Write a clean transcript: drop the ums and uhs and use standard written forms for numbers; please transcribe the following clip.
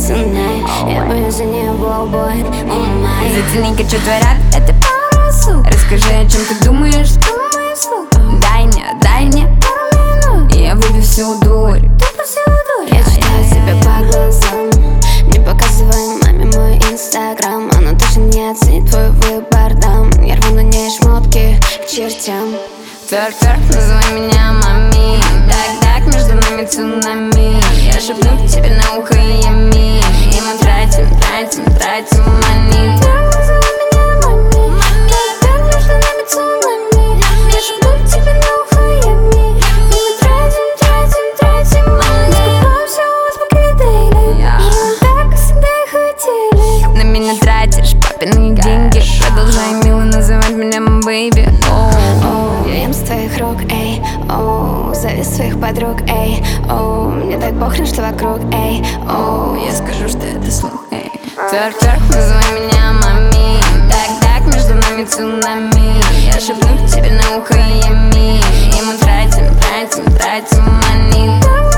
tonight. Я боюсь за него, boy, oh my. Затяни-ка, что творят, это пару слов. Расскажи, о чем ты думаешь, думаю вслух. Дай мне пару минут, и я выпью всю дурь. Я читаю себя по глазам. Не показывай маме мой инстаграм. Она точно не оценит твой выбор, дам. Я рву на ней шмотки к чертям. Тверк, называй меня мами. Так, между нами цунами. Я шепну тебе на ухо ями. И мы тратим money. Тверк, называй меня мами. Так, между нами цунами. Я шепну тебе на ухо ями. И мы тратим money. Скупаемся у вас по кредитам. Мы так всегда и хотели. На меня тратишь папины деньги. Продолжай мило называть меня бэйби. Я ем с твоих рук, эй, оу. Завис своих подруг, эй, оу. Мне так похрен, что вокруг, эй, оу. Я скажу, что это слух, эй. Тверк, называй меня мами. Так, между нами цунами. Я шепну тебе на ухо ями. И мы тратим money.